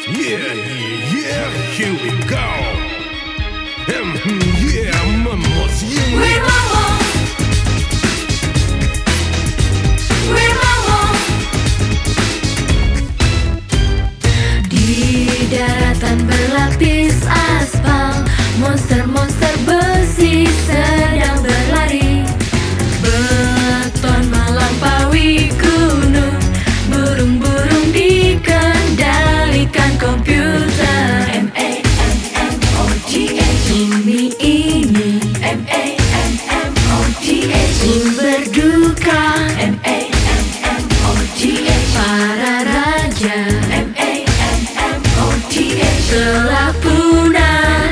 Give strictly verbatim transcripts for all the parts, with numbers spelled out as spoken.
Yeah, yeah, yeah, here we go. Um, yeah, Mamos, yeah. We're Mamos. We're Mamos. Di daratan berlapis aspal, monster-monster besi sedang berlari. Beton melampaui gunung, burung-burung dikendalikan komputer. M A M M O T H. Bumi ini M A M M O T H. Sumber duka M A M M O T H. Para raja M A M M O T H. Telah punah.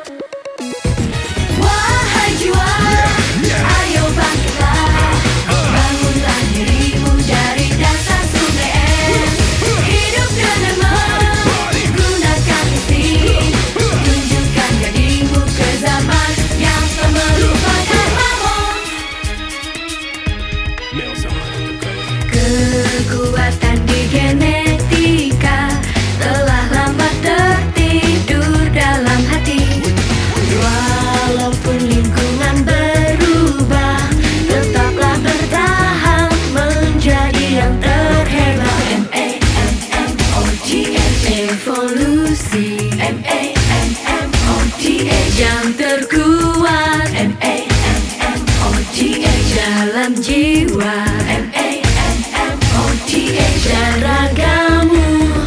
Wahai jiwa, ayo bangkitlah, bangunlah dirimu dari dasar sungai es. Hidup dengan menggunakan insting, tunjukkan dirimu ke zaman yang tak melupakan Mamos. Kekuatan di genetika telah lama tertidur dalam hati. Walaupun lingkungan berubah, tetaplah bertahan menjadi yang terhebat. M A M M O T H. Evolusi M A M M O T H. Yang terkuat M A M M O T H. Dalam jiwa M A M M O T H. Dan ragamu.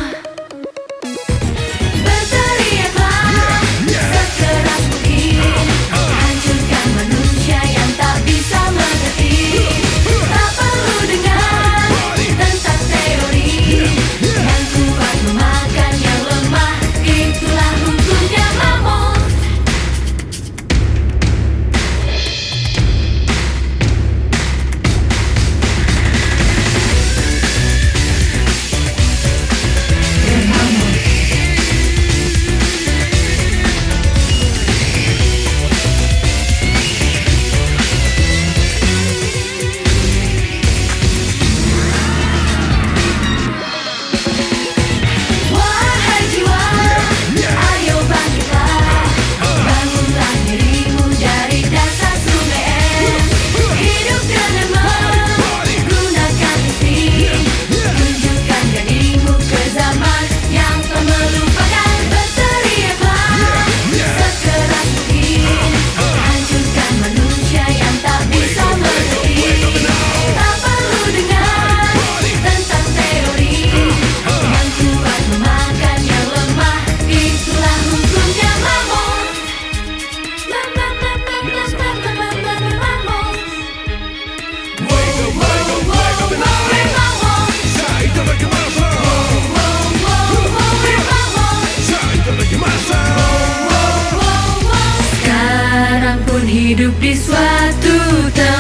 Berteriaklah sekeras mungkin, hancurkan manusia yang tak bisa mengerti. Tak perlu dengar tentang teori, yang kuat memakan yang lemah, itulah hukumnya Mamos. Wahai jiwa, ayo bangkitlah, bangunlah dirimu dari dasar sungai es. Hidup dengan menggunakan insting, tunjukkan dirimu ke zaman yang tak melupakan. Berteriaklah sekeras mungkin, hancurkan manusia yang tak bisa mengerti. Tak perlu dengar tentang teori, yang kuat memakan yang lemah, itulah hukumnya Mamos. Mamos. Wow, wow, wow, we're Mamos. Wow, wow, wow, we're Mamos. Wow, wow, wow. Sekarang pun hidup di suatu tempat